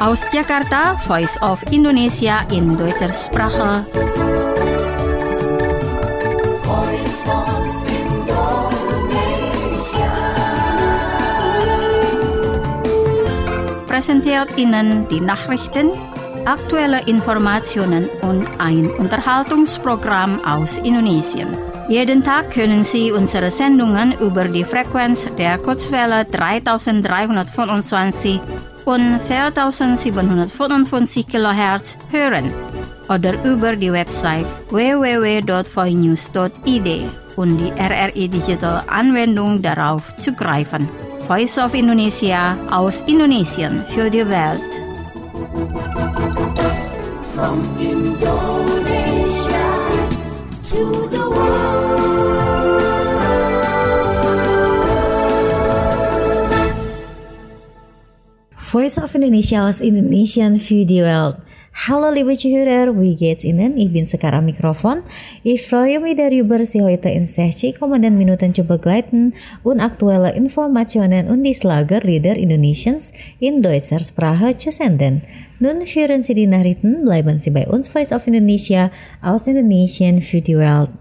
Aus Jakarta, Voice of Indonesia in deutscher Sprache. Präsentiert Ihnen die Nachrichten, aktuelle Informationen und ein Unterhaltungsprogramm aus Indonesien. Jeden Tag können Sie unsere Sendungen über die Frequenz der Kurzwelle 3325 und 4755 kHz hören oder über die Website www.voinews.id und die RRI Digital Anwendung darauf zugreifen. Voice of Indonesia aus Indonesien für die Welt. From Indonesia to the world. Voice of Indonesia aus Indonesian für die Welt. Hallo liebe Zuhörer, wie geht's Ihnen? Ich bin sekarang Mikrofon. Ich freue mich darüber, Sie heute in 60 kommenden Minuten zu begleiten und aktuelle Informationen und die Schlagerlieder Indonesiens in deutscher Sprache zu senden. Nun hören Sie die Nachrichten, bleiben Sie bei uns Voice of Indonesia aus Indonesien für die Welt.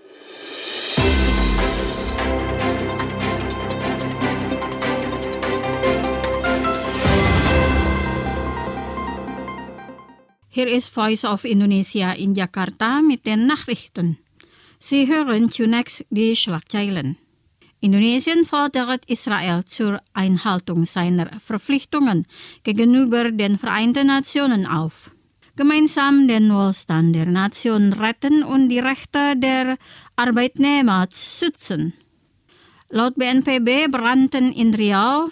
Hier ist Voice of Indonesia in Jakarta mit den Nachrichten. Sie hören zunächst die Schlagzeilen. Indonesien fordert Israel zur Einhaltung seiner Verpflichtungen gegenüber den Vereinten Nationen auf. Gemeinsam den Wohlstand der Nation retten und die Rechte der Arbeitnehmer schützen. Laut BNPB brannten in Riau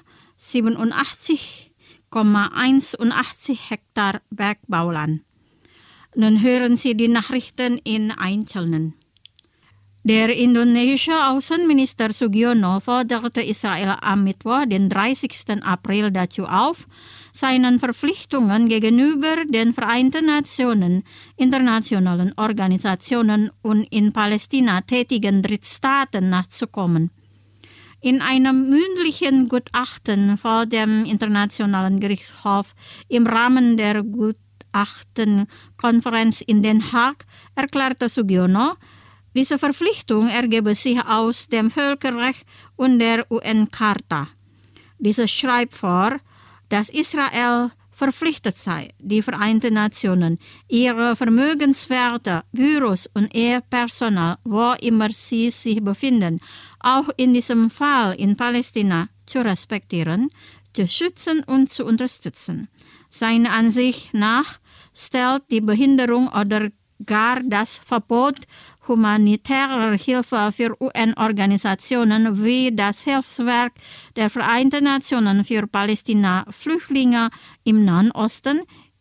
87,81 Hektar Bergbauland. Nun hören Sie die Nachrichten in Einzelnen. Der indonesische Außenminister Sugiono forderte Israel am Mittwoch, den 30. April, dazu auf, seinen Verpflichtungen gegenüber den Vereinten Nationen, internationalen Organisationen und in Palästina tätigen Drittstaaten nachzukommen. In einem mündlichen Gutachten vor dem Internationalen Gerichtshof im Rahmen der Gutachtenkonferenz in Den Haag erklärte Sugiono, diese Verpflichtung ergebe sich aus dem Völkerrecht und der UN-Charta. Diese schreibt vor, dass Israel verpflichtet sei, die Vereinten Nationen, ihre Vermögenswerte, Büros und ihr Personal, wo immer sie sich befinden, auch in diesem Fall in Palästina, zu respektieren, zu schützen und zu unterstützen. Seiner Ansicht nach stellt die Behinderung oder gar das Verbot humanitärer Hilfe für UN-Organisationen wie das Hilfswerk der Vereinten Nationen für Palästina Flüchtlinge im Nahen Osten,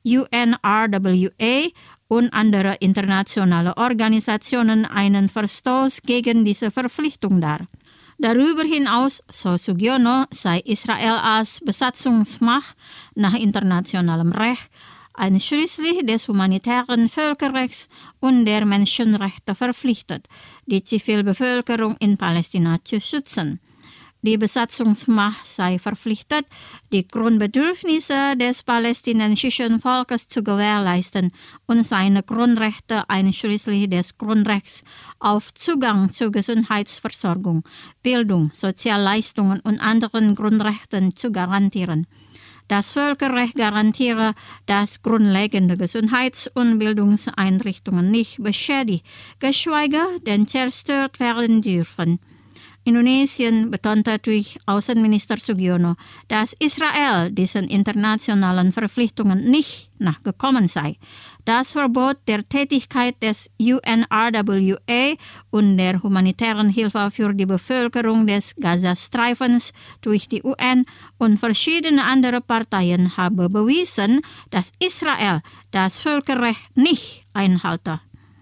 UNRWA und andere internationale Organisationen einen Verstoß gegen diese Verpflichtung dar. Darüber hinaus, so Sugiono, sei Israel als Besatzungsmacht nach internationalem Recht einschließlich des humanitären Völkerrechts und der Menschenrechte verpflichtet, die Zivilbevölkerung in Palästina zu schützen. Die Besatzungsmacht sei verpflichtet, die Grundbedürfnisse des palästinensischen Volkes zu gewährleisten und seine Grundrechte einschließlich des Grundrechts auf Zugang zu Gesundheitsversorgung, Bildung, Sozialleistungen und anderen Grundrechten zu garantieren. Das Völkerrecht garantiere, dass grundlegende Gesundheits- und Bildungseinrichtungen nicht beschädigt, geschweige denn zerstört werden dürfen. Indonesien betonte durch Außenminister Sugiono, dass Israel diesen internationalen Verpflichtungen nicht nachgekommen sei. Das Verbot der Tätigkeit des UNRWA und der humanitären Hilfe für die Bevölkerung des Gazastreifens durch die UN und verschiedene andere Parteien habe bewiesen, dass Israel das Völkerrecht nicht einhalte.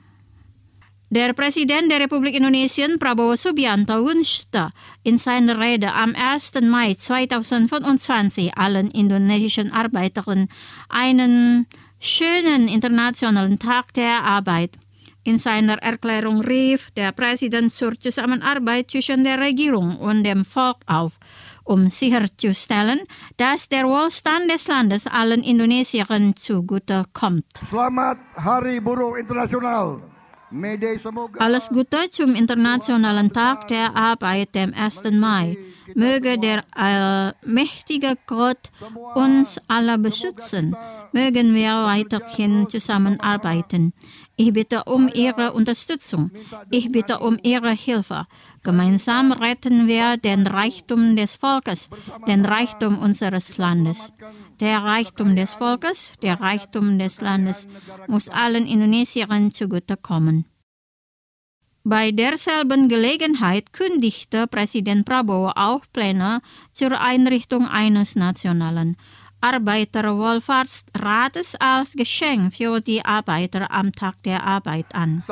Der Präsident der Republik Indonesien, Prabowo Subianto, wünschte in seiner Rede am 1. Mai 2025 allen indonesischen Arbeitern einen schönen internationalen Tag der Arbeit. In seiner Erklärung rief der Präsident zur Zusammenarbeit zwischen der Regierung und dem Volk auf, sicherzustellen, dass der Wohlstand des Landes allen Indonesiern zugute kommt. Selamat Hari Buruh Internasional. Alles Gute zum Internationalen Tag der Arbeit, dem 1. Mai. Möge der allmächtige Gott uns alle beschützen. Mögen wir weiterhin zusammenarbeiten. Ich bitte um Ihre Unterstützung. Ich bitte um Ihre Hilfe. Gemeinsam retten wir den Reichtum des Volkes, den Reichtum unseres Landes. Der Reichtum des Volkes, der Reichtum des Landes muss allen Indonesiern zugutekommen. Bei derselben Gelegenheit kündigte Präsident Prabowo auch Pläne zur Einrichtung eines nationalen Arbeiterwohlfahrtsrates als Geschenk für die Arbeiter am Tag der Arbeit an.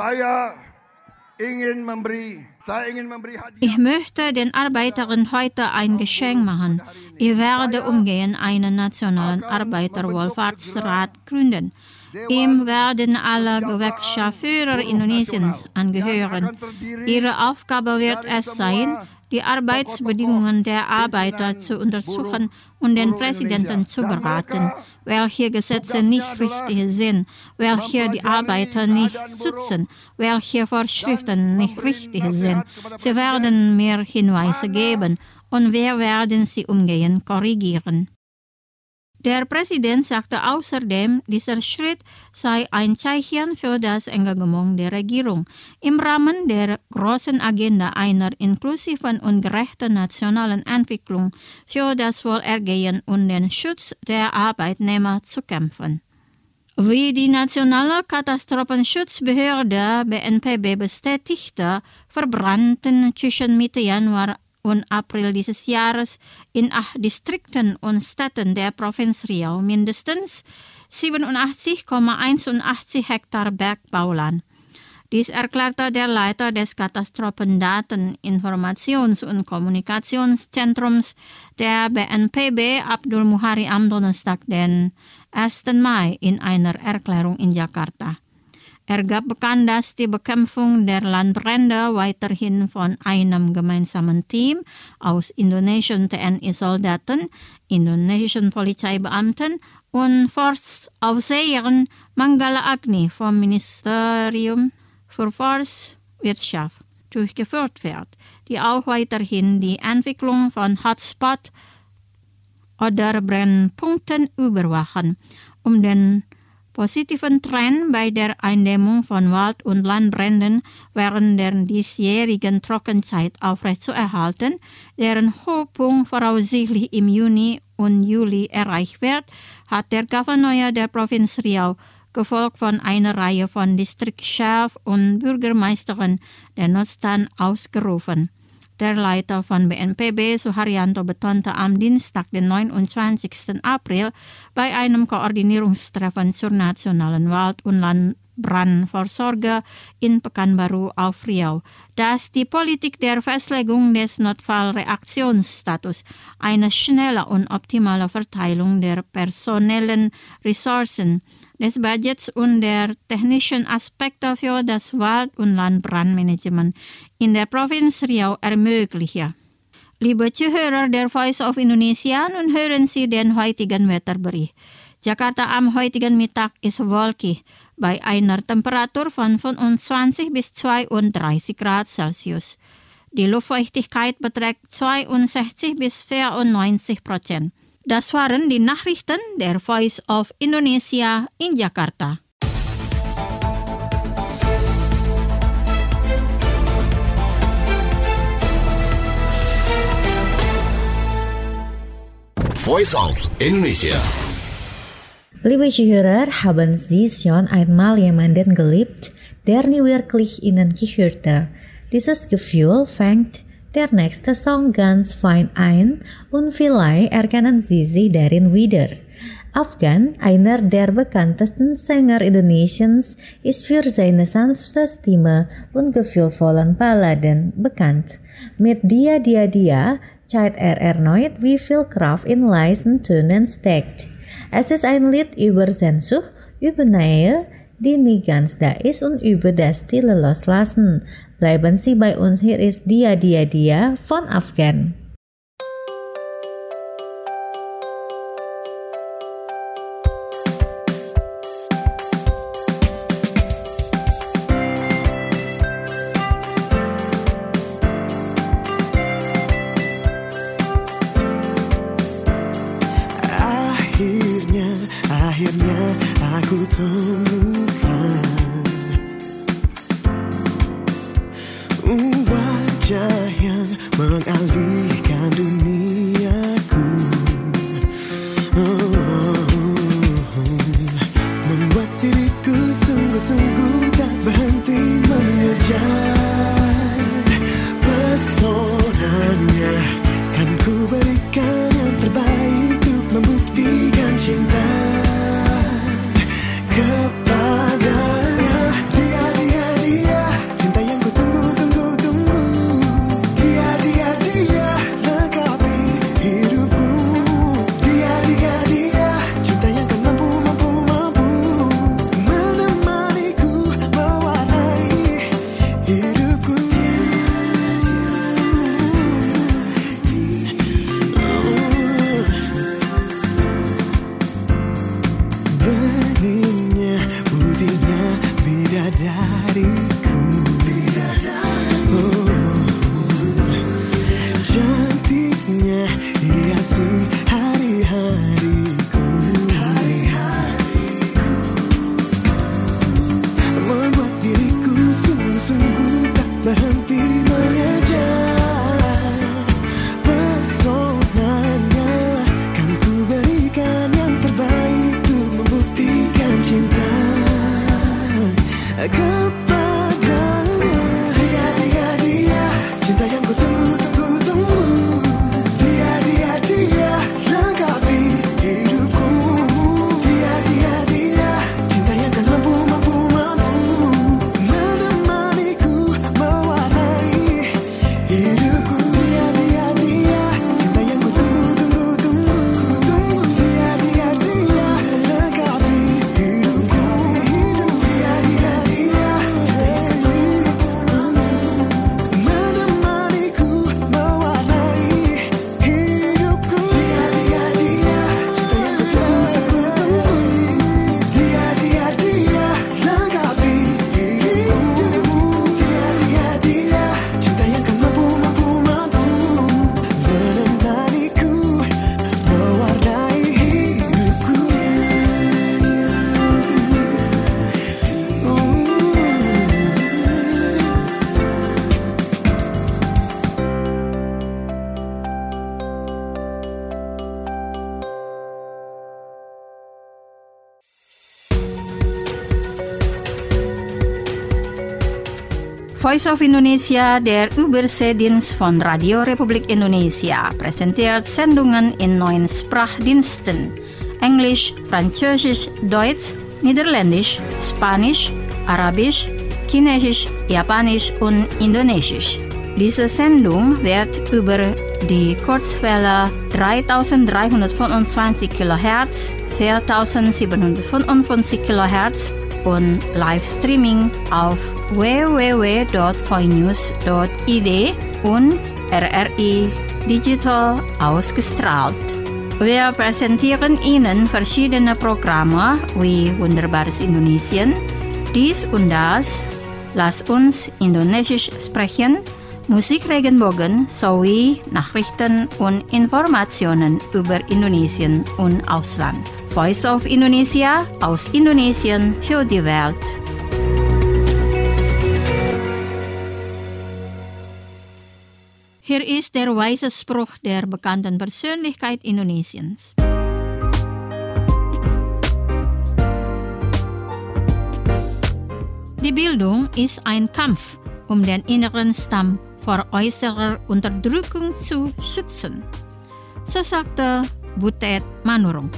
Ich möchte den Arbeitern heute ein Geschenk machen. Ich werde umgehend einen nationalen Arbeiterwohlfahrtsrat gründen. Ihm werden alle Gewerkschaftsführer Indonesiens angehören. Ihre Aufgabe wird es sein, die Arbeitsbedingungen der Arbeiter zu untersuchen und den Präsidenten zu beraten, welche Gesetze nicht richtig sind, welche die Arbeiter nicht schützen, welche Vorschriften nicht richtig sind. Sie werden mir Hinweise geben und wir werden sie umgehend korrigieren. Der Präsident sagte außerdem, dieser Schritt sei ein Zeichen für das Engagement der Regierung im Rahmen der großen Agenda einer inklusiven und gerechten nationalen Entwicklung für das Wohlergehen und den Schutz der Arbeitnehmer zu kämpfen. Wie die Nationale Katastrophenschutzbehörde BNPB bestätigte, verbrannten zwischen Mitte Januar und April dieses Jahres in 8 Distrikten und Städten der Provinz Riau mindestens 87,81 Hektar Bergbauland. Dies erklärte der Leiter des Katastrophendaten-, Informations- und Kommunikationszentrums der BNPB, Abdul Muhari, am Donnerstag, den 1. Mai, in einer Erklärung in Jakarta. Er gab bekannt, dass die Bekämpfung der Landbrände weiterhin von einem gemeinsamen Team aus indonesischen TNI-Soldaten, indonesischen Polizeibeamten und Forstaufsehern Manggala Agni vom Ministerium für Forstwirtschaft durchgeführt wird, die auch weiterhin die Entwicklung von Hotspot oder Brennpunkten überwachen, um den positiven Trend bei der Eindämmung von Wald- und Landbränden während der diesjährigen Trockenzeit aufrechtzuerhalten, deren Höhepunkt voraussichtlich im Juni und Juli erreicht wird, hat der Gouverneur der Provinz Riau, gefolgt von einer Reihe von Distriktschefs und Bürgermeistern, den Notstand ausgerufen. Der Leiter von BNPB, Suharyanto, betonte am Dienstag, den 29. April, bei einem Koordinierungstreffen zur nationalen Wald- und Landbrandvorsorge in Pekanbaru auf Riau, dass die Politik der Festlegung des Notfallreaktionsstatus, eine schnelle und optimale Verteilung der personellen Ressourcen, des Budgets und der technischen Aspekte für das Wald- und Landbrandmanagement in der Provinz Riau ermögliche. Liebe Zuhörer der Voice of Indonesia, nun hören Sie den heutigen Wetterbericht. Jakarta am heutigen Mittag ist wolkig, bei einer Temperatur von 25 bis 32 Grad Celsius. Die Luftfeuchtigkeit beträgt 62 bis 94%. Das waren die Nachrichten der Voice of Indonesia in Jakarta. Voice of Indonesia. Liebe Zuhörer, haben Sie schon einmal jemanden geliebt, der nie wirklich Ihnen gehörte? Dieses Gefühl fängt der nächste Song ganz fein ein und vielleicht erkennen Sie sie darin wieder. Afgan, einer der bekanntesten Sänger Indonesiens, ist für seine sanfte Stimme und gefühlvollen Balladen bekannt. Mit Dia zeigt erneut, wie viel Kraft in leisen Tönen steckt. Es ist ein Lied über Sehnsucht, über Nähe, die nie ganz da ist und über das Stille loslassen. Bleiben Sie bei uns, hier ist Dia Dia Dia von Afgan. Akhirnya aku temukan wajah yang mengalihkan duniaku, membuat diriku sungguh-sungguh tak berhenti mengejar pesonanya. Kan ku berikan yang terbaik untuk membuktikan cinta kepadanya. Dia, dia, dia, cinta yang ku tunggu. Dia, dia, dia, lengkapi hidupku. Dia, dia, dia, cinta yang kan mampu menemaniku, mewarnai hidupku. Beningnya, putihnya bidadariku, cantiknya hiasi hari-hariku, membuat diriku sungguh-sungguh tak berhenti mengejar pesonanya. Kan ku berikan yang terbaik untuk membuktikan cinta kepadanya. Dia, dia, dia, cinta yang ku tunggu. Dia, dia, dia, lengkapi hidupku. Dia, dia, dia, cinta yang kan mampu menemaniku, mewarnai hidupku. Dia, dia, dia, cinta yang ku tunggu. Dia, dia, dia, lengkapi hidupku. Dia, dia, dia, menemaniku, mewarnai hidupku. Dia, dia, dia, cinta yang ku tunggu. Dia, dia, dia, lengkapi hidupku. Dia, dia, dia, cinta yang kan mampu menemaniku, mewarnai hidupku. Voice of Indonesia, der Überseedienst von Radio Republik Indonesia, präsentiert Sendungen in 9 Sprachdiensten: Englisch, Französisch, Deutsch, Niederländisch, Spanisch, Arabisch, Chinesisch, Japanisch und Indonesisch. Diese Sendung wird über die Kurzwelle 3325 kHz, 4755 kHz und Livestreaming auf www.voinews.id und RRI Digital ausgestrahlt. Wir präsentieren Ihnen verschiedene Programme wie Wunderbares Indonesien, dies und das, Lass uns Indonesisch sprechen, Musik Regenbogen sowie Nachrichten und Informationen über Indonesien und Ausland. Voice of Indonesia, aus Indonesien für die Welt. Hier ist der weise Spruch der bekannten Persönlichkeit Indonesiens. Die Bildung ist ein Kampf, um den inneren Stamm vor äußerer Unterdrückung zu schützen. So sagte Butet Manurung.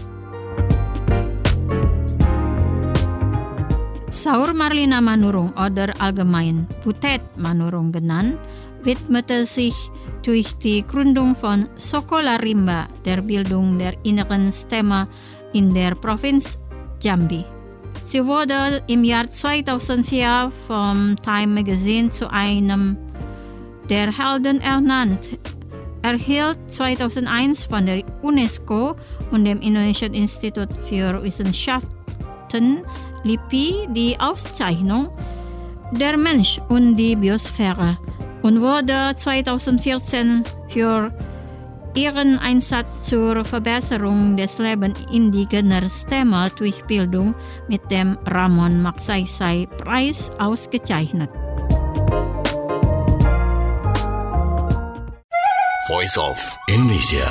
Saur Marlina Manurung oder allgemein Butet Manurung genannt, widmete sich durch die Gründung von Sekolah Rimba der Bildung der inneren Stämme in der Provinz Jambi. Sie wurde im Jahr 2004 vom Time Magazine zu einem der Helden ernannt, erhielt 2001 von der UNESCO und dem Indonesian Institut für Wissenschaften LIPI die Auszeichnung Der Mensch und die Biosphäre und wurde 2014 für ihren Einsatz zur Verbesserung des Lebens indigener Stämme durch Bildung mit dem Ramon Magsaysay Preis ausgezeichnet. Voice of Indonesia.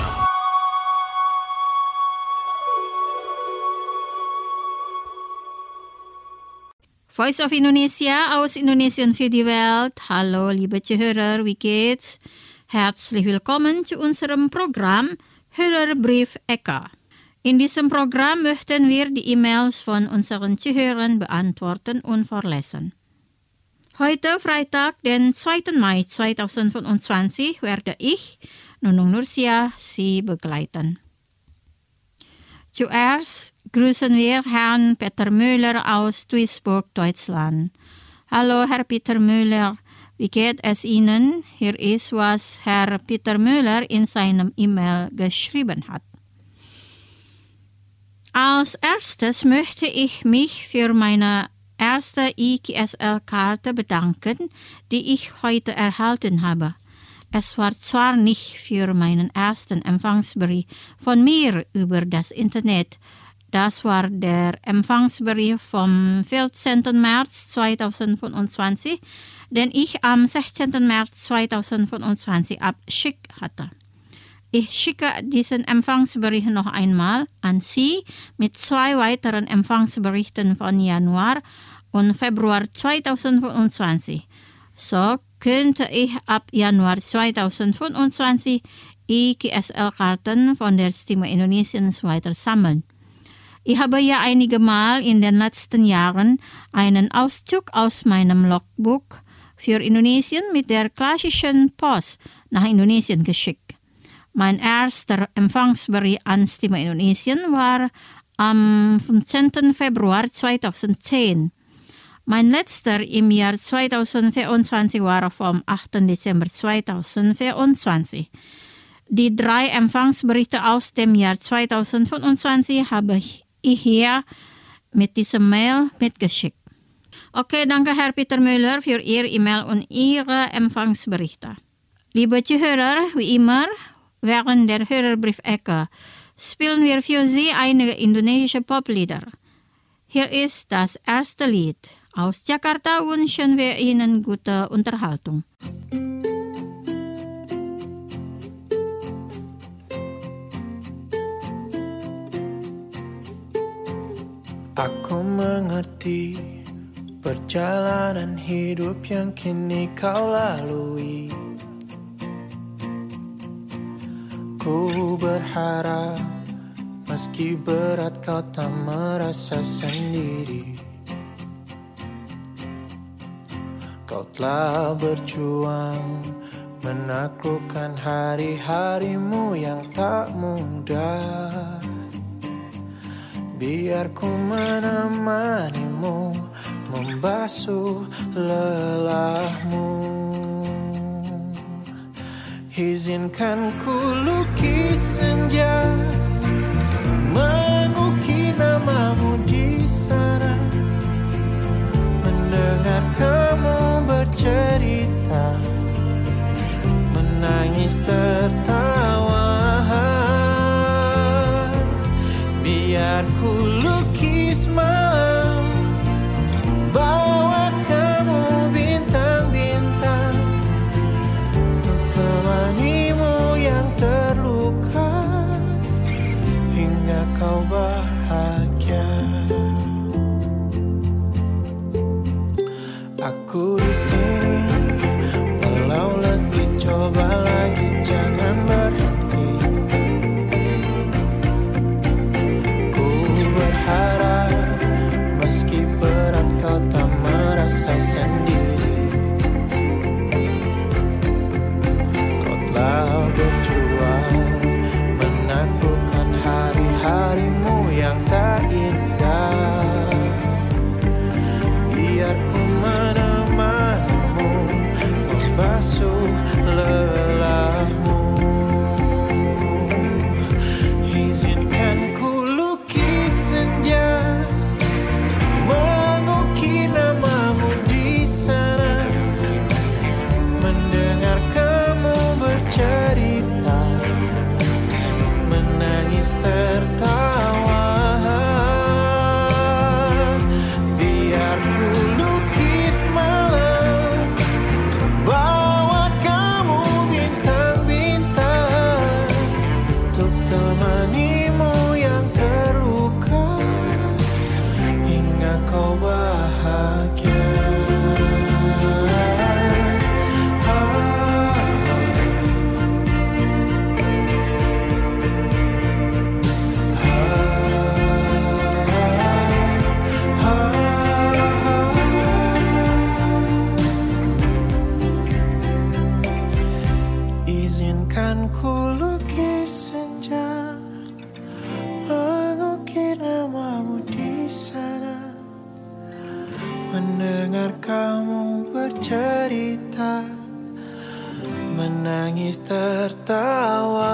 Voice of Indonesia aus Indonesien für die Welt. Hallo liebe Zuhörer, wie geht's? Herzlich willkommen zu unserem Programm Hörerbrief Eka. In diesem Programm möchten wir die E-Mails von unseren Zuhörern beantworten und vorlesen. Heute Freitag, den 2. Mai 2025, werde ich, Nunung Nursia, Sie begleiten. Zuerst grüßen wir Herrn Peter Müller aus Duisburg, Deutschland. Hallo Herr Peter Müller, wie geht es Ihnen? Hier ist, was Herr Peter Müller in seinem E-Mail geschrieben hat. Als erstes möchte ich mich für meine erste IQSL-Karte bedanken, die ich heute erhalten habe. Es war zwar nicht für meinen ersten Empfangsbrief von mir über das Internet, das war der Empfangsbrief vom 14. März 2025, den ich am 16. März 2025 abgeschickt hatte. Ich schicke diesen Empfangsbericht noch einmal an Sie mit 2 weiteren Empfangsberichten von Januar und Februar 2025. So könnte ich ab Januar 2025 IQSL-Karten von der Stimme Indonesiens weiter sammeln. Ich habe ja einige Mal in den letzten Jahren einen Auszug aus meinem Logbuch für Indonesien mit der klassischen Post nach Indonesien geschickt. Mein erster Empfangsbericht an Stimme Indonesien war am 15. Februar 2010. Mein letzter im Jahr 2024 war vom 8. Dezember 2024. Die 3 Empfangsberichte aus dem Jahr 2025 habe ich hier mit diesem Mail mitgeschickt. Okay, danke Herr Peter Müller für Ihr E-Mail und Ihre Empfangsberichte. Liebe Zuhörer, wie immer, während der Hörerbrief-Ecke spielen wir für Sie einige indonesische Poplieder. Hier ist das erste Lied. Aus Jakarta wünschen wir Ihnen gute Unterhaltung. Aku mengerti perjalanan hidup yang kini kau lalui. Ku berharap meski berat kau tak merasa sendiri. Kau telah berjuang menaklukkan hari-harimu yang tak mudah. Biar ku menemanimu, membasuh lelahmu. Izinkan ku lukis senja, mengukir namamu di sana. Mendengar kamu bercerita, menangis tertawa. Biar ku lukis malam, bawa kamu bintang-bintang, untuk temanimu yang terluka, hingga kau bahagia. Aku di sini, walau letih coba lagi, jangan berhenti. Ku berharap meski berat kau tak merasa sendiri. Kau telah berjuang menaklukkan hari-harimu yang tak indah. membasuh lelahmu. Izinkan ku lukis senja, mengukir namamu di sana, mendengar kamu bercerita, menangis tertawa. Biar ku lukis malam, bawa kamu bintang-bintang, untuk temanimu yang terluka, hingga kau bahagia. Izinkan ku lukis senja, mengukir namamu di sana, mendengar kamu bercerita, menangis tertawa.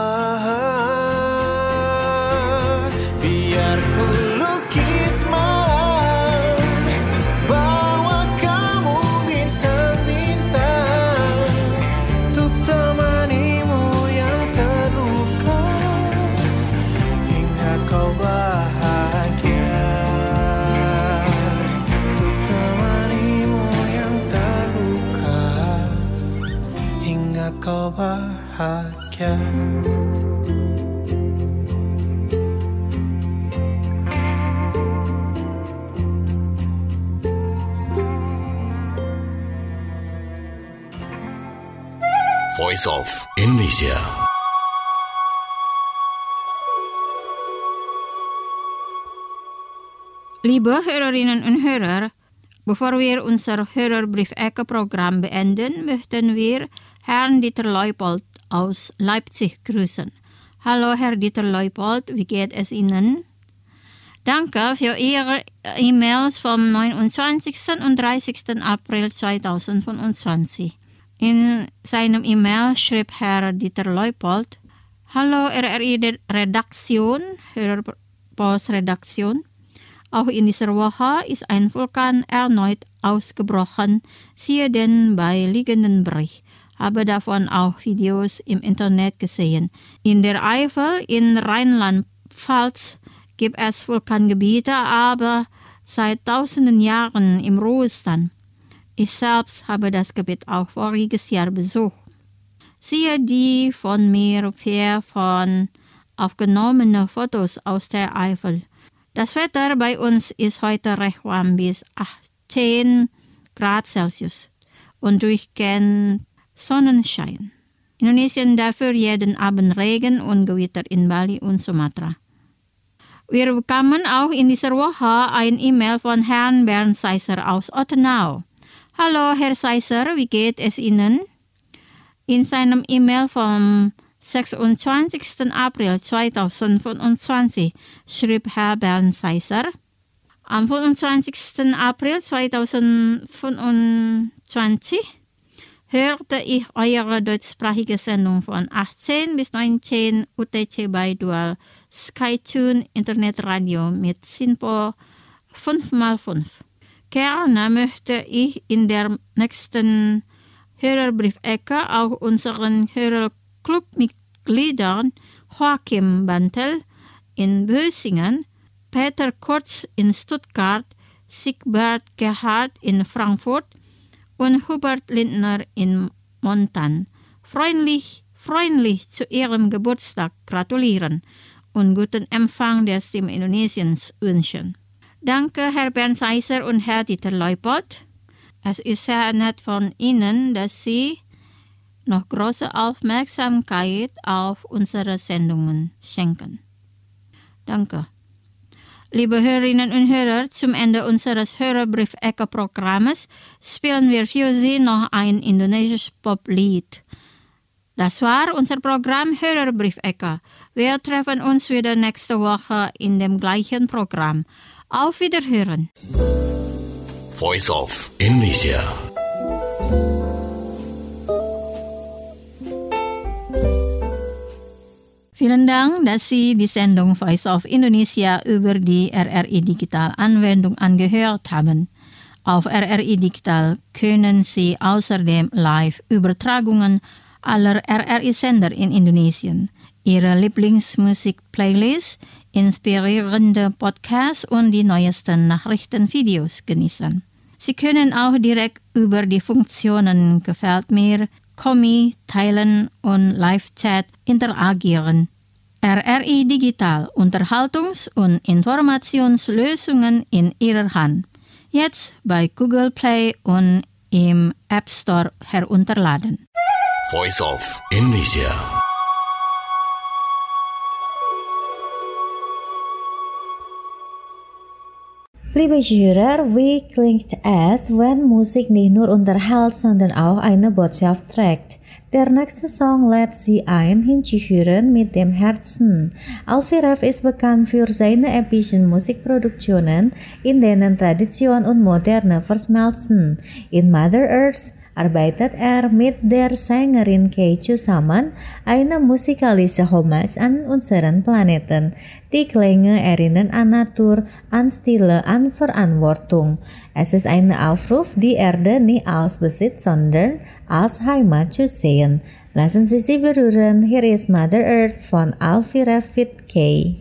Biar ku lukis malam, bawa kamu bintang-bintang, untuk temanimu yang terluka, hingga kau bahagia. Untuk temanimu yang terluka, hingga kau bahagia. Voice of Indonesia. Liebe Hörerinnen und Hörer, bevor wir unser Hörerbrief-Ecke-Programm beenden, möchten wir Herrn Dieter Leupold aus Leipzig grüßen. Hallo Herr Dieter Leupold, wie geht es Ihnen? Danke für Ihre E-Mails vom 29. und 30. April 2025. In seinem E-Mail schrieb Herr Dieter Leupold: Hallo RRI-Redaktion, Hörerpostredaktion. Auch in dieser Woche ist ein Vulkan erneut ausgebrochen, siehe den beiliegenden Bericht. Habe davon auch Videos im Internet gesehen. In der Eifel in Rheinland-Pfalz gibt es Vulkangebiete, aber seit tausenden Jahren im Ruhestand. Ich selbst habe das Gebiet auch voriges Jahr besucht. Siehe die von mir von aufgenommene Fotos aus der Eifel. Das Wetter bei uns ist heute recht warm bis 18 Grad Celsius und durchgehend Sonnenschein. Indonesien dafür jeden Abend Regen und Gewitter in Bali und Sumatra. Wir bekamen auch in dieser Woche ein E-Mail von Herrn Bernd Seisser aus Ottenau. Hallo Herr Seisser, wie geht es Ihnen? In seinem E-Mail vom 26. April 2025 schrieb Herr Bernd Seisser: Am 25. April 2025 hörte ich eure deutschsprachige Sendung von 18 bis 19 UTC bei Dual Skytune Internetradio mit SINPO 5x5. Gerne möchte ich in der nächsten Hörerbriefecke auch unseren Hörerclubmitgliedern Joachim Bantel in Bösingen, Peter Kurz in Stuttgart, Siegbert Gerhard in Frankfurt und Hubert Lindner in Montan freundlich zu ihrem Geburtstag gratulieren und guten Empfang der Stimme Indonesiens wünschen. Danke, Herr Bernd Seisser und Herr Dieter Leupold. Es ist sehr nett von Ihnen, dass Sie noch große Aufmerksamkeit auf unsere Sendungen schenken. Danke. Liebe Hörerinnen und Hörer, zum Ende unseres Hörerbrief-Ecke-Programmes spielen wir für Sie noch ein indonesisches Poplied. Das war unser Programm Hörerbrief-Ecke. Wir treffen uns wieder nächste Woche in dem gleichen Programm. Auf Wiederhören. Voice of Indonesia. Vielen Dank, dass Sie die Sendung Voice of Indonesia über die RRI Digital Anwendung angehört haben. Auf RRI Digital können Sie außerdem Live-Übertragungen aller RRI-Sender in Indonesien, Ihre Lieblingsmusik-Playlist, inspirierende Podcasts und die neuesten Nachrichtenvideos genießen. Sie können auch direkt über die Funktionen Gefällt mir, Kommi, Teilen und Live-Chat interagieren. RRI Digital, Unterhaltungs- und Informationslösungen in Ihrer Hand. Jetzt bei Google Play und im App Store herunterladen. Voice of Indonesia. Liebe Zuhörer, wie klingt es, wenn Musik nicht nur unterhält, sondern auch eine Botschaft trägt? Der nächste Song lädt Sie ein, hinzuhören mit dem Herzen. Alfie Rev ist bekannt für seine epischen Musikproduktionen, in denen Tradition und Moderne verschmelzen. In Mother Earth arbeitet mit der Sängerin Kay zusammen, eine musikalische Hommage an unseren Planeten. Die Klänge erinnern an Natur, an Stille, an Verantwortung. Es ist ein Aufruf, die Erde nicht als Besitz, sondern als Heimat zu sehen. Lassen Sie sich berühren. Hier ist Mother Earth von Alfie Rev mit Kay.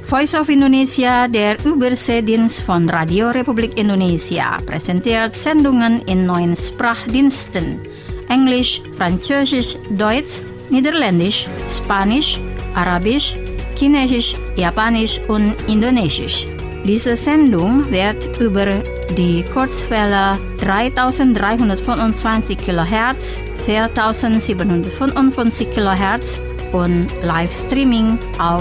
Voice of Indonesia, der Überseedienst von Radio Republik Indonesia, präsentiert Sendungen in 9 Sprachdiensten: Englisch, Französisch, Deutsch, Niederländisch, Spanisch, Arabisch, Chinesisch, Japanisch und Indonesisch. Diese Sendung wird über die Kurzwelle 3325 kHz, 4755 kHz und Livestreaming auf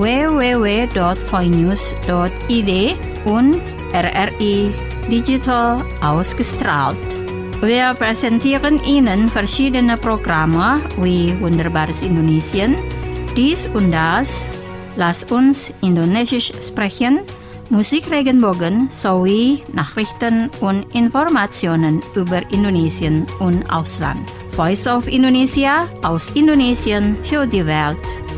www.voinews.id und RRI Digital ausgestrahlt. Wir präsentieren Ihnen verschiedene Programme wie Wunderbares Indonesien, dies und das, Lass uns Indonesisch sprechen, Musik Regenbogen sowie Nachrichten und Informationen über Indonesien und Ausland. Voice of Indonesia aus Indonesien für die Welt.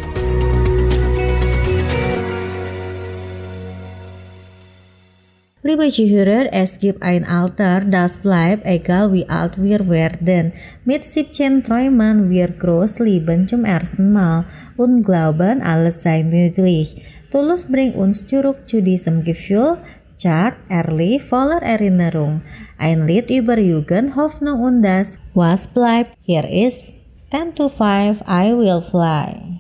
Liebe Zuhörer, es gibt ein Alter, das bleibt egal wie alt wir werden. Mit 17 träumen wir groß, lieben zum ersten Mal und glauben, alles sei möglich. Tulus bringt uns zurück zu diesem Gefühl. Chart Early voller Erinnerung. Ein Lied über Jugend, Hoffnung und das, was bleibt. Here is 10 to 5, I Will Fly.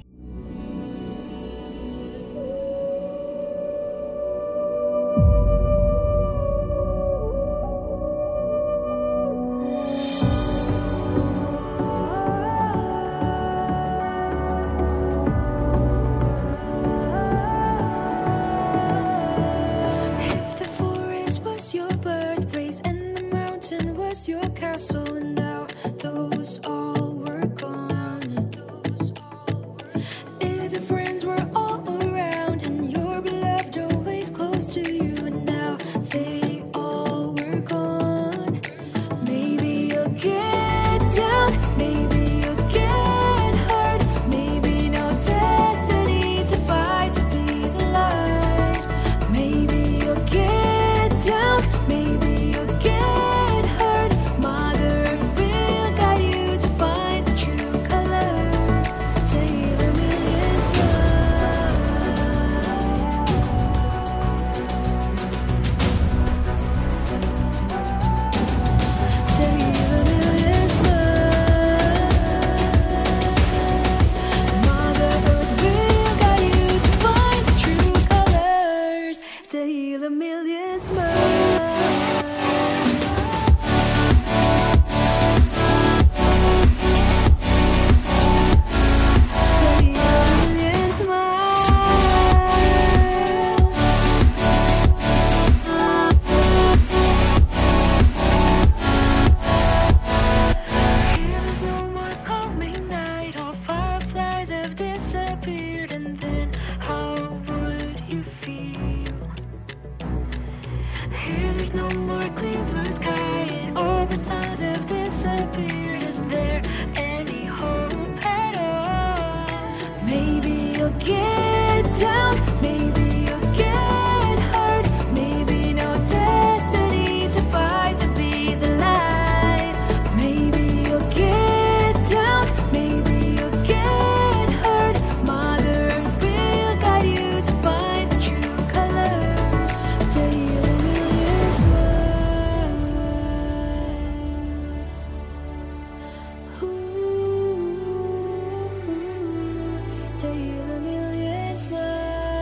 Till the millions more.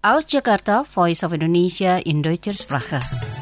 Aus Jakarta, Voice of Indonesia in Deutscher Sprache.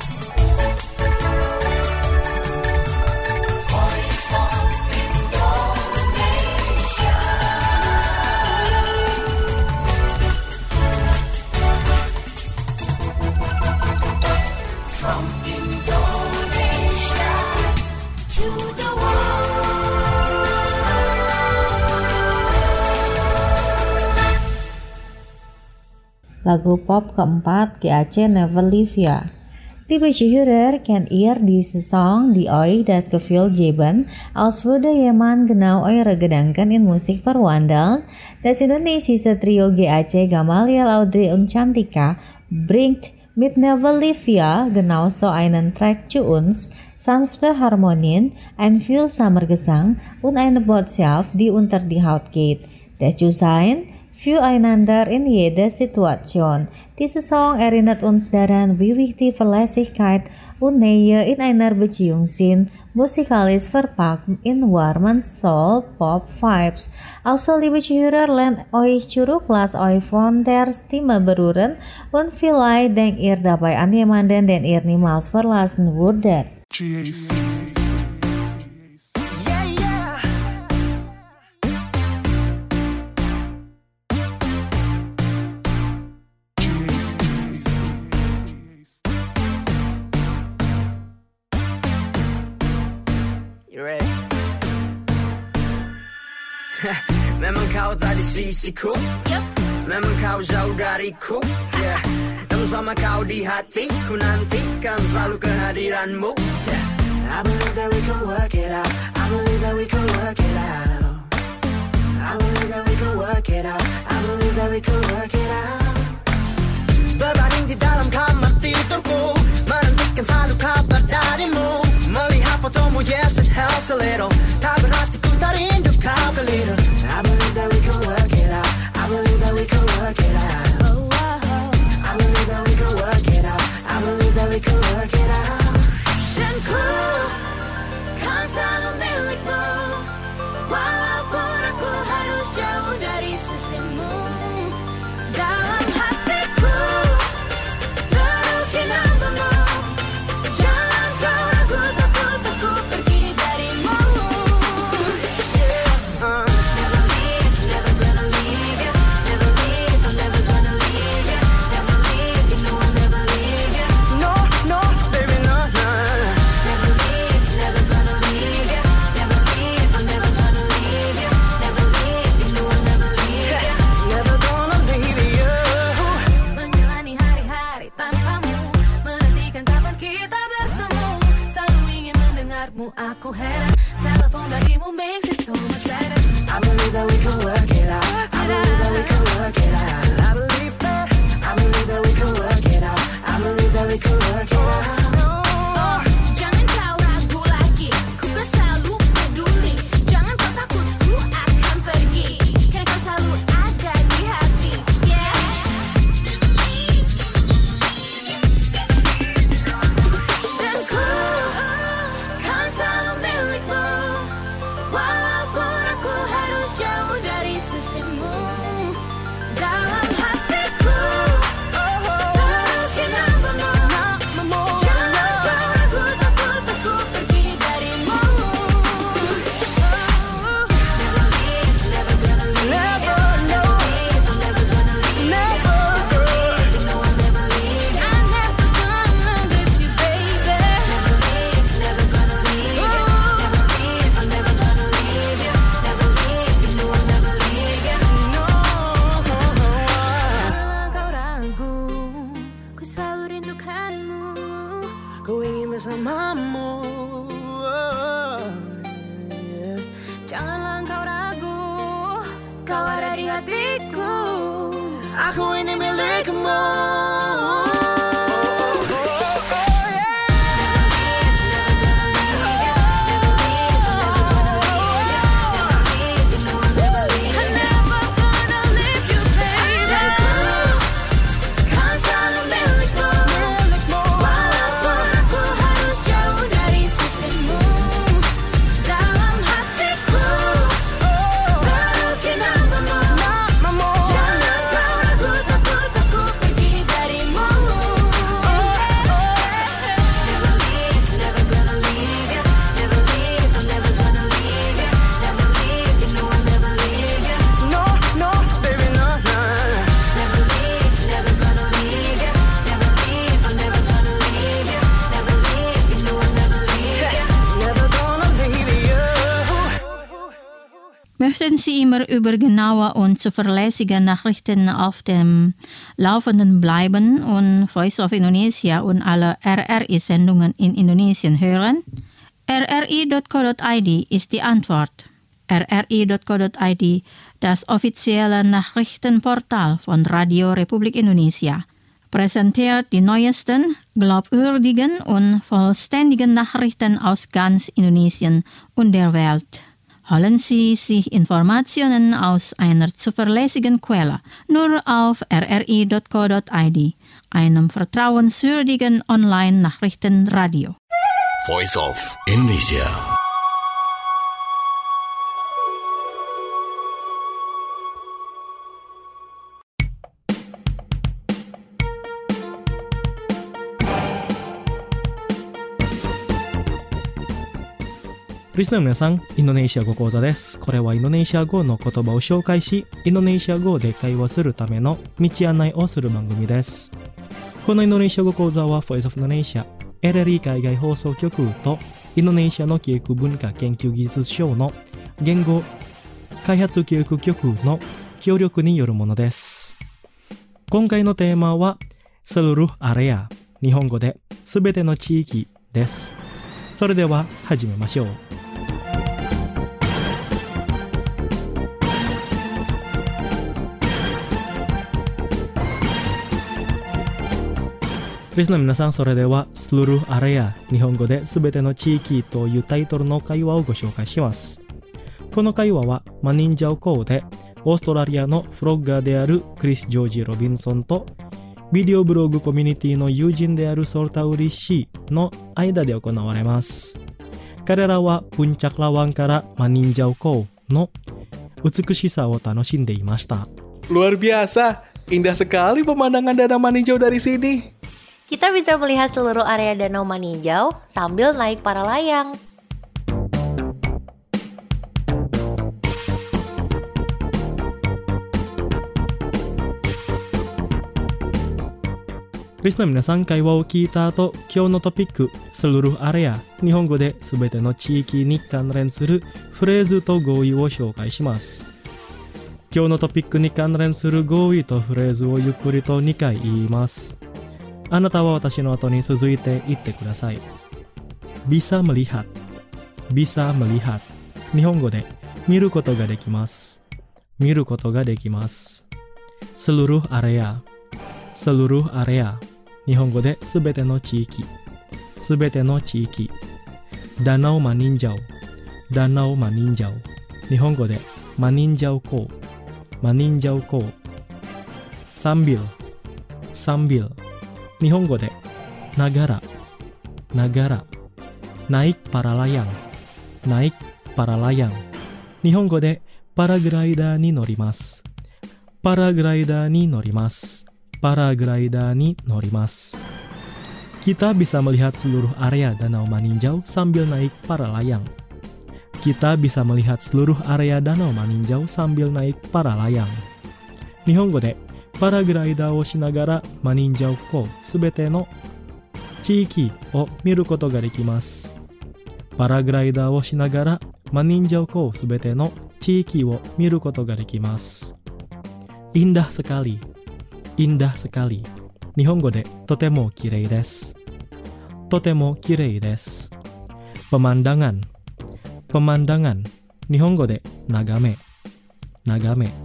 Lagu pop keempat GAC Never Leave Ya. Liebe Zuhörer, kennt ihr diese Song, die euch das Gefühl geben, als würde jemand genau eure Gedanken in Musik verwandeln? Das indonesische Trio GAC Gamaliel, Audrey und Cantika bringt mit Never Leave Ya genauso einen Track zu uns, sanfte Harmonien, ein fühlsamer Gesang und eine Botschaft, die unter die Haut geht. Dazu sein, füreinander in jeder Situation. Diese Song erinnert uns daran, wie wichtig Verlässlichkeit und Nähe in einer Beziehung sind, musikalisch verpackt in warmen Soul-Pop-Vibes. Also, liebe Zuhörer, lehnt euch zurück, lasst euch von der Stimme berühren und vielleicht denkt ihr dabei an jemanden, den ihr niemals verlassen würdet. GAC. Memang kau tak di sisiku, memang kau jauh dariku, namun sama kau di hatiku, nantikan selalu kehadiranmu. I believe that we can work it out, I believe that we can work it out, I believe that we can work it out, I believe that we can work it out. Berbaring di dalam kamar tidurku, menantikan selalu kabar darimu, melihat fotomu, yes it helps a little, takkan hatiku terindu kau keliru. I believe that we can work it out, I believe that we can work it out, I believe that we can work it out, I believe that we can work it out. Dan ku kan selalu milikmu, walaupun aku harus jauh dari sisimu. Dalam hatiku terukin namamu, jangan kau ragu, takut aku pergi darimu. Never leave, never gonna leave you. Never leave, I'm never gonna leave you. Never leave, you know I'll never leave you. No, no, baby, no, no. Never leave, never gonna leave you. Never leave, I'm never gonna leave you. Never leave, you know I'll never leave you. Never gonna leave you. Menjalani hari-hari tanpamu, menantikan kapan kita bertemu. Selalu ingin mendengarmu, aku heran. Telepon darimu makes it so much better. I believe that we can work it out, I believe that we can work it out, I believe that, I believe that we can work it out, I believe that we can work it out. Jangan kau ragu lagi, ku kan selalu peduli. Jangan kau takut, ku akan pergi, karena kau selalu ada di hati. Yeah. Dan ku kan selalu milikmu, walaupun aku harus jauh dari sisimu. Dalam hatiku terukin namamu, jangan kau ragu, takut aku pergi darimu. Never leave, never gonna leave, never, no, I'm never gonna leave, never, you know I'll never leave, I'm never gonna leave you, baby. Never leave, never gonna leave, never leave, I'm never gonna leave you. Never leave, you know I'll never leave you. No. Janganlah kau ragu, ku selalu rindukanmu, ku ingin bersamamu. Janganlah kau ragu, kau ada di hatiku, aku ini milikmu. Kan selalu milikmu, walaupun aku harus jauh dari sisimu. Dalam hatiku terukin namamu, jangan kau ragu, takut aku pergi Möchten Sie immer über genaue und zuverlässige Nachrichten auf dem Laufenden bleiben und Voice of Indonesia und alle RRI-Sendungen in Indonesien hören? rri.co.id ist die Antwort. rri.co.id, das offizielle Nachrichtenportal von Radio Republik Indonesia, präsentiert die neuesten, glaubwürdigen und vollständigen Nachrichten aus ganz Indonesien und der Welt. Holen Sie sich Informationen aus einer zuverlässigen Quelle nur auf rri.co.id, einem vertrauenswürdigen Online-Nachrichtenradio. Voice of Indonesia. リスナーの皆さん、インドネシア語講座です。これはインドネシア語の言葉を紹介し、インドネシア語で会話するための道案内をする番組です。このインドネシア語講座は Voice of Indonesia、RRI 海外放送局とインドネシアの教育文化研究技術省の言語開発教育局の協力によるものです。今回のテーマは Seluruh Area、日本語で全ての地域です。それでは始めましょう。リスナーの皆さん、それでは Seluruh Area、日本語で全ての地域というタイトルの会話をご紹介します。この会話はマニンジャオ校でオーストラリアのフロッガーであるクリス・ジョージ・ロビンソンとビデオブログコミュニティの友人であるソルタウリシーの間で行われます。彼らはプンチャクラワンからマニンジャオ校の美しさを楽しんでいました。 Luar biasa, indah sekali pemandangan Danau Maninjau dari sini. Kita bisa melihat seluruh area Danau Maninjau sambil naik para layang. Listener 皆さん、会話を聞いた後、今日のトピック、Seluruh Area、日本語で全ての地域に関連するフレーズと語彙を紹介します。今日のトピックに関連する語彙とフレーズをゆっくりと2回言います。あなたは私の後に続いて言ってください。bisa melihat、bisa melihat、日本語で見ることができます。見ることができます。seluruh area、seluruh area、日本語ですべての地域、すべての地域。Danau Maninjau、Danau Maninjau、日本語でマニンジャオ港、マニンジャオ港。Sambil、Sambil、日本語でながら、ながら。naik para layang、naik para layang、日本語でパラグライダーに乗ります。パラグライダーに乗ります。パラグライダーに乗ります。Kita bisa melihat seluruh area Danau Maninjau sambil naik para layang. Kita bisa melihat seluruh area Danau Maninjau sambil naik para layang. 日本語でパラグライダーをしながらマニンジャオ港すべての地域を見ることができます。パラグライダーをしながらマニンジャオ港すべての地域を見ることができます。Indah sekali、indah sekali、日本語でとてもきれいです。とてもきれいです。pemandangan、pemandangan、日本語で眺め、眺め。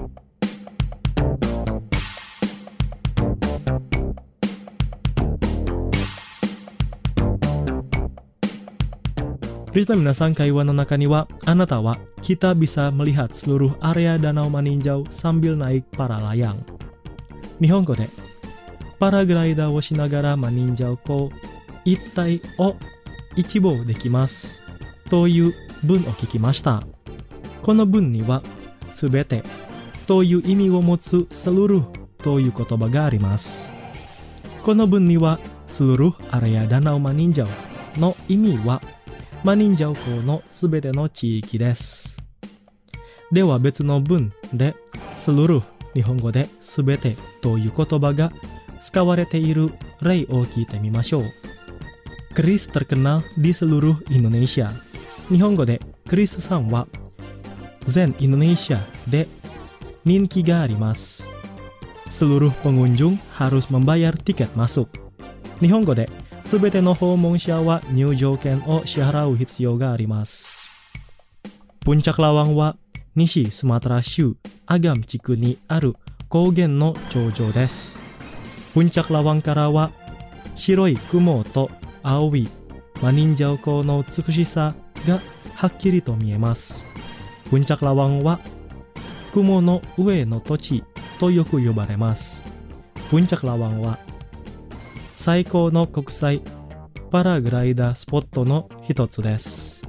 リスナー皆さん、会話の中にはあなたはkita bisa melihat seluruh area Danau Maninjau sambil naik para layang。日本語でパラグライダーをしながらマニンジャオ港一帯を一望できますという文を聞きました。この文にはすべてという意味を持つseluruhという言葉があります。この文にはseluruh area Danau Maninjauの意味はマニンジャオ港のすべての地域です。では別の文でseluruh、日本語ですべてという言葉が使われている例を聞いてみましょう。Chris terkenal di seluruh Indonesia。日本語でクリスさんは Zen Indonesia de ninki ga arimasu. Seluruh pengunjung harus membayar tiket masuk. Nihongo de subete no homonsha wa nyujouken o shiharau hitsuyou ga arimasu. Puncak lawang wa Nishi Sumatra Shu Agam Chiku ni aru kougen no choujou desu. Puncak lawang kara wa shiroi kumo to aoi maninjau kou no tsukushisa ga hakkiri to miemasu. Puncak lawang wa kumo no ue no tochi to yoku yobaremasu. Puncak lawang wa saikou no kokusai paraglider spot no hitotsu desu.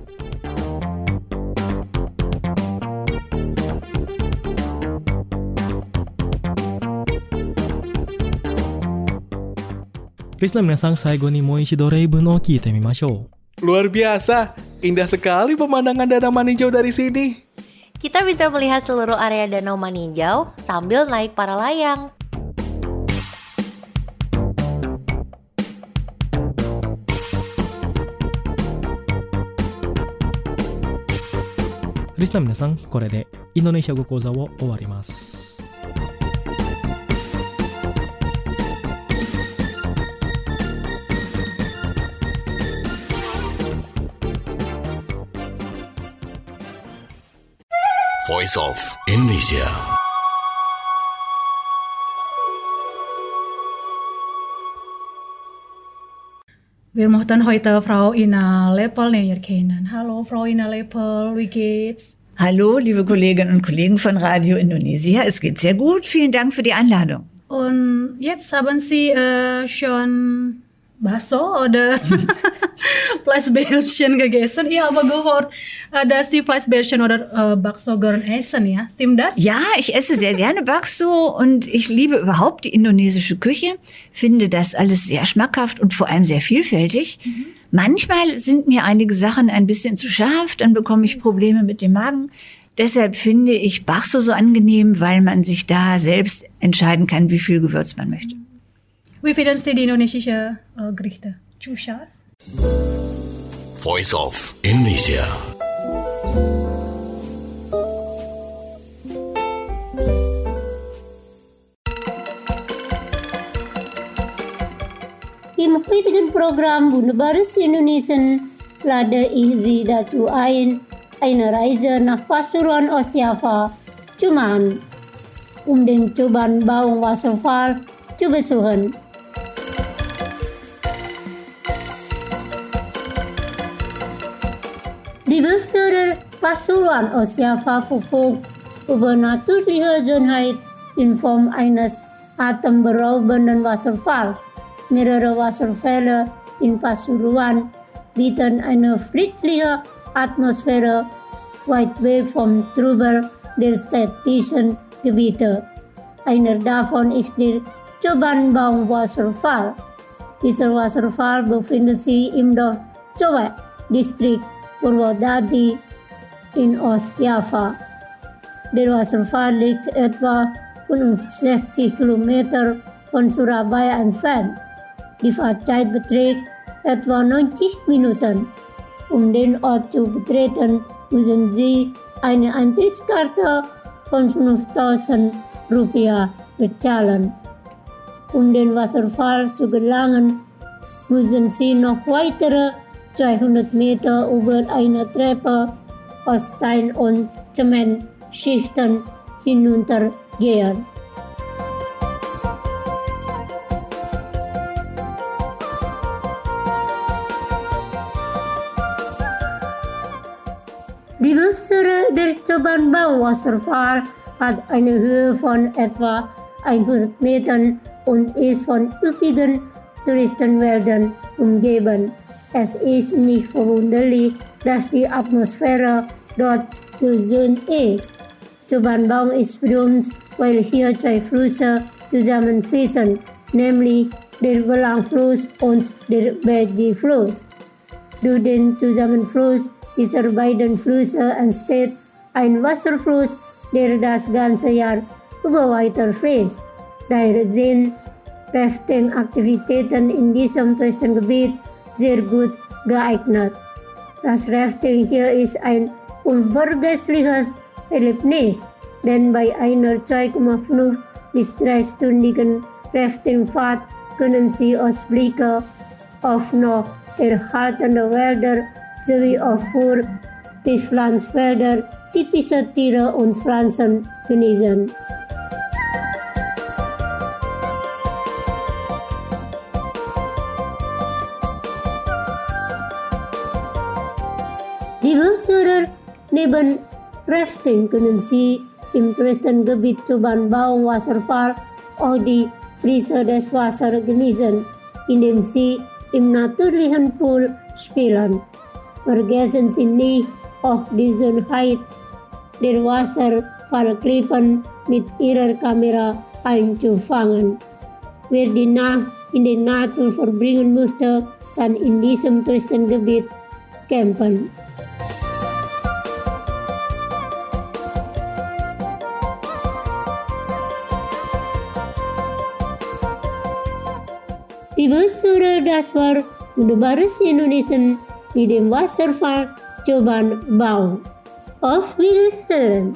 Krisna minasang, saigo ni mo ichido reibun o kiite mimashou. Luar biasa, indah sekali pemandangan Danau Maninjau dari sini. Kita bisa melihat seluruh area Danau Maninjau sambil naik para layang. Krisna minasang, kore de Indonesia go kouza wo owarimasu. Voice of Indonesia. Wir möchten heute Frau Ina Lepel näher kennen. Hallo Frau Ina Lepel, wie geht's? Hallo, liebe Kolleginnen und Kollegen von Radio Indonesia. Es geht sehr gut. Vielen Dank für die Einladung. Und jetzt haben Sie schon Bakso oder Fleischbällchen gegessen? Ich habe gehört, dass Sie Fleischbällchen oder Bakso gern essen, ja? Stimmt das? Ja, ich esse sehr gerne Bakso und ich liebe überhaupt die indonesische Küche. Finde das alles sehr schmackhaft und vor allem sehr vielfältig. Manchmal sind mir einige Sachen ein bisschen zu scharf, dann bekomme ich Probleme mit dem Magen. Deshalb finde ich Bakso so angenehm, weil man sich da selbst entscheiden kann, wie viel Gewürz man möchte. Wie finden Sie die indonesische Gerichte? Zu scharf? Voice of Indonesia. Dimakli dengan program Bunda Baris Indonesian Lada Ihzi Datu Ain Aina Raiza Nah Pasuruan Osiafa Cuman Den Coban Baung Wasofal Coba Suhan Di Berserer Pasuruan Osiafa Fufuk Ubernatur Liha Zonheit Inform Eines Atem Berauben dan Wasserfalls mehrere Wasserfälle in Pasuruan bieten eine friedliche Atmosphäre weit weg vom Trubel der städtischen Gebiete. Einer davon ist der Cobanbaum Wasserfall. Dieser Wasserfall befindet sich im Dorf Coba, Distrik Purwodadi in Ostjava. Der Wasserfall liegt etwa 65 Kilometer von Surabaya entfernt. Die Fahrzeit beträgt etwa 90 Minuten. Den Ort zu betreten, müssen Sie eine Eintrittskarte von 5.000 Rupiah bezahlen. Den Wasserfall zu gelangen, müssen Sie noch weitere 200 Meter über eine Treppe aus Stein und Zementschichten hinuntergehen. Die Wurzel der Cobanbaum Wasserfall hat eine Höhe von etwa 100 Metern und ist von üppigen Touristenwäldern umgeben. Es ist nicht verwunderlich, dass die Atmosphäre dort so schön ist. Cobanbaum ist berühmt, weil hier zwei Flüsse zusammenfließen, nämlich der Belangfluss und der Beji-Fluss. Durch den Zusammenfluss dieser beiden Flüsse entsteht ein Wasserfluss, der das ganze Jahr über weiterfließt. Daher sind Rafting-Aktivitäten in diesem Touristengebiet sehr gut geeignet. Das Rafting hier ist ein unvergessliches erlebnis. Dan bij einer 2,5 bis 3 stündigen Raftingfahrt können Sie Ausblicke auf noch erhaltene Wälder sowie auf für Tieflandsfelder, typische Tiere und Pflanzen genießen. Liebe Zuhörer, neben Rafting können Sie im Touristengebiet Tuban-Baung Wasserfall auch die Frische des Wassers genießen, indem Sie im natürlichen Pool spielen. Vergessen Sie nicht, auch die Schönheit der Wasserfallklippen mit Ihrer Kamera einzufangen. Wer die Nacht in der Natur verbringen möchte, kann in diesem Touristengebiet campen. Liebe Zuhörer, das war Wunderbares Indonesien mit dem Wasserfall Tuban-Baung. Auf Wiederhören!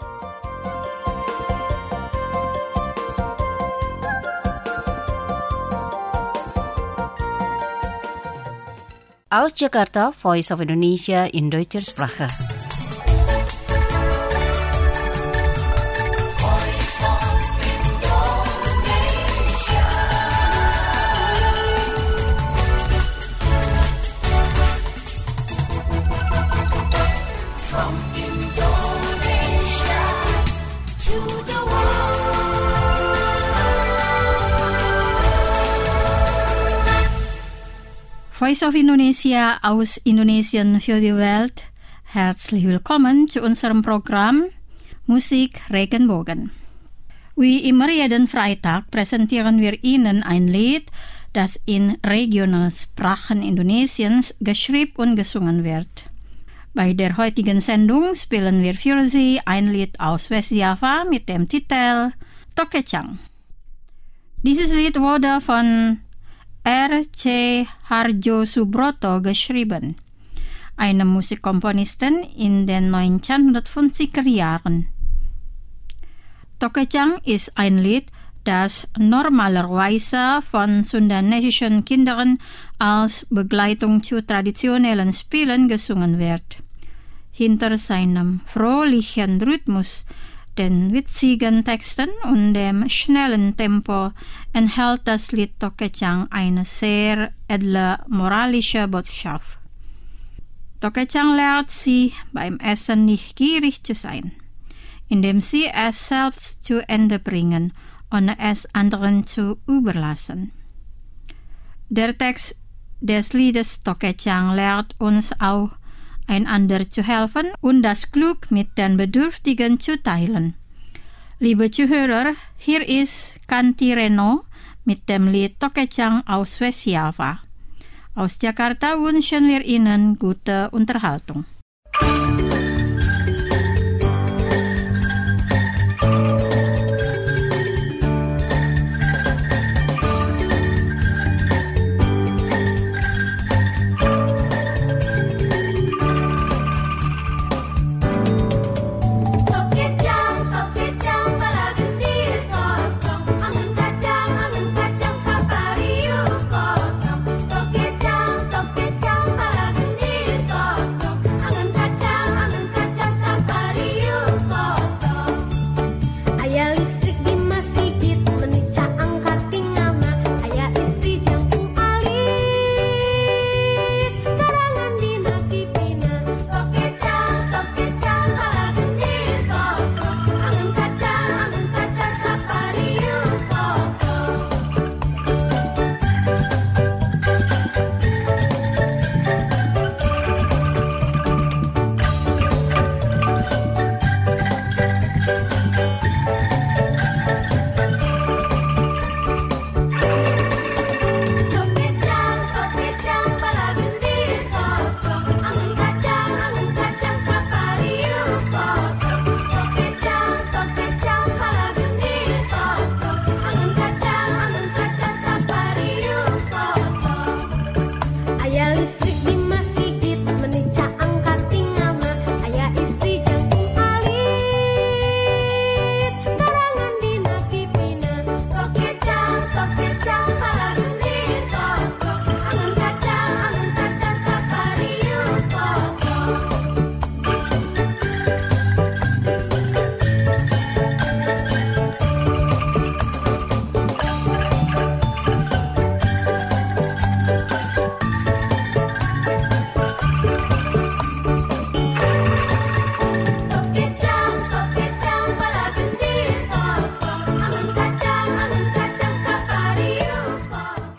Aus Jakarta, Voice of Indonesia in deutscher Sprache. Voice of Indonesia aus Indonesien für die Welt. Herzlich willkommen zu unserem Programm Musik Regenbogen. Wie immer jeden Freitag präsentieren wir Ihnen ein Lied, das in regionalen Sprachen Indonesiens geschrieben und gesungen wird. Bei der heutigen Sendung spielen wir für Sie ein Lied aus West Java mit dem Titel Tokechang. Dieses Lied wurde von R.C. Harjo Subroto geschrieben, einem Musikkomponisten in den 1950er Jahren. Tokechang ist ein Lied, das normalerweise von sundanesischen Kindern als Begleitung zu traditionellen Spielen gesungen wird. Hinter seinem fröhlichen Rhythmus, den witzigen Texten und dem schnellen Tempo enthält das Lied Tokechang eine sehr edle moralische Botschaft. Tokechang lehrt sie, beim Essen nicht gierig zu sein, indem sie es selbst zu Ende bringen, ohne es anderen zu überlassen. Der Text des Liedes Tokechang lehrt uns auch, einander zu helfen und das Glück mit den Bedürftigen zu teilen. Liebe Zuhörer, hier ist Kanti Reno mit dem Lied Tokechang aus West Java. Aus Jakarta wünschen wir Ihnen gute Unterhaltung. Tokechang,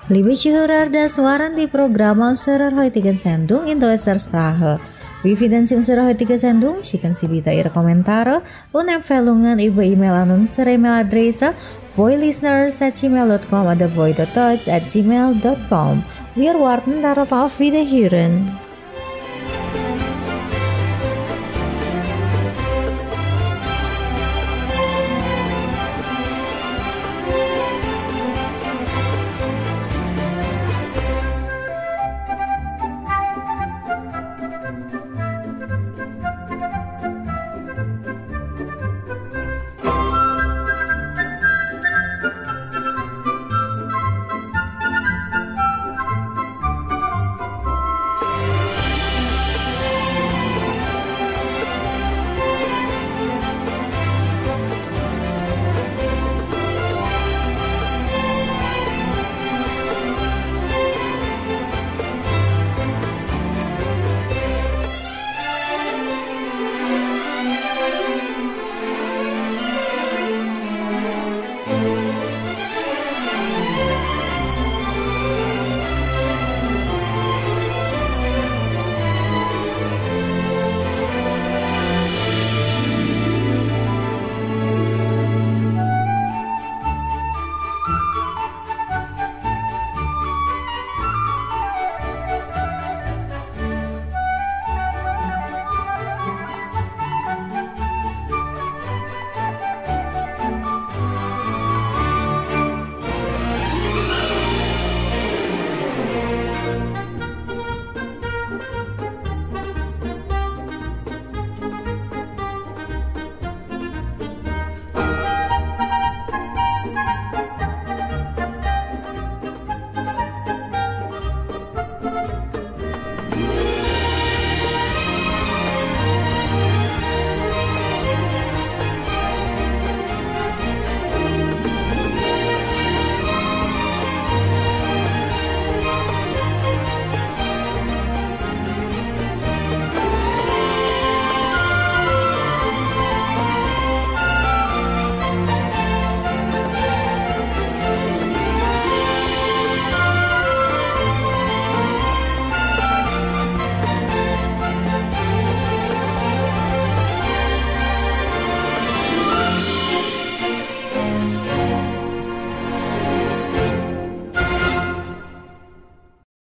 Liebe Zuhörer, das waren die Programme unserer heutigen Sendung in deutscher Sprache. Wie finden Sie unsere heutige Sendung? Schicken Sie bitte Ihre Kommentare und Empfehlungen über E-Mail an unsere E-Mail-Adresse voilisteners@gmail.com oder voi.deutsch@gmail.com. Wir warten darauf, auf Wiederhören.